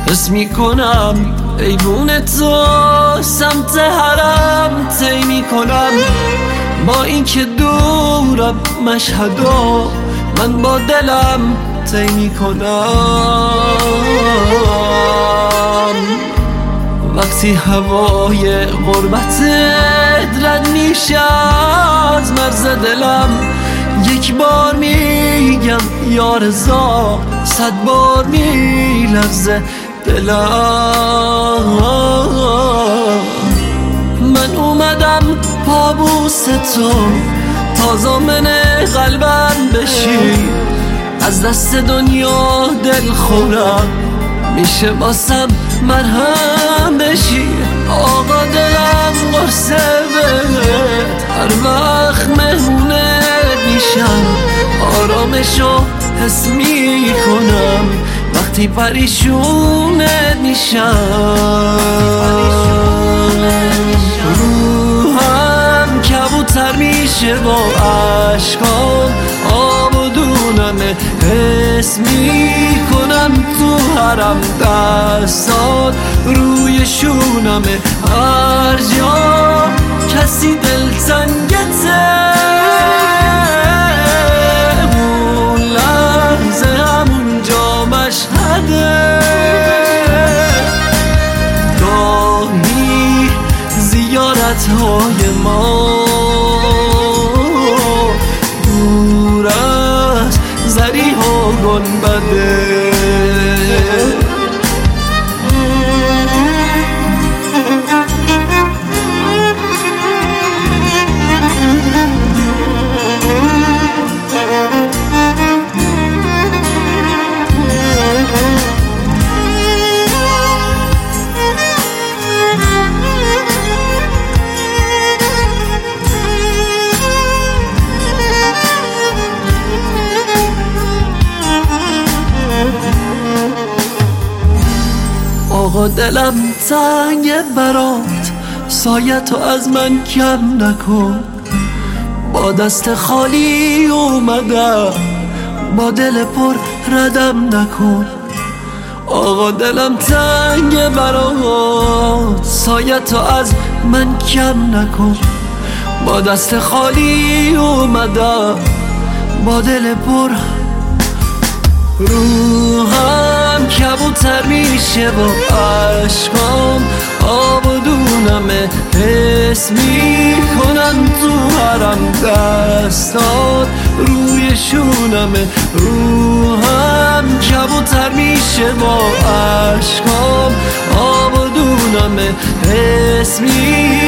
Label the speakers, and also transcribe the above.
Speaker 1: حس میکنم ایوون تو سمت حرم طی میکنم، با اینکه دورم مشهدا من با دلم طی میکنم. وقتی هوای غربتت رد میشه از مرز دلم، یک بار میگم یا رضا، 100 بار میلرزه دلم. من اومدم پابوس تو تا ضامن قلبم بشی، از دست دنیا دل خورم میشه واسم مرهم بشی. آقا دلم قرصه بهت هر وقت مهمونت میشم، آرامشو حس میکنم وقتی پریشونت میشم. روحم کبوتر میشه با عشقام، آب و دونمه حس میکنم تو حرم دستات روی شونمه، هر جا کسی دلتنگته اون لحظه همونجا مشهده. گاهی زیارتهای ما دور از ضریح و گنبده. آقا دلم تنگه برات، سایتو از من کم نکن، با دست خالی اومدم با دل پر ردم نکن. آقا دلم تنگه برات، سایتو از من کم نکن، با دست خالی اومدم با دل پر. روحم کبوتر میشه با عشقام، آب و دونمه حس میکنم تو حرم دستات روی شونمه. روحم کبوتر میشه با عشقام، آب و دونمه حس میکنم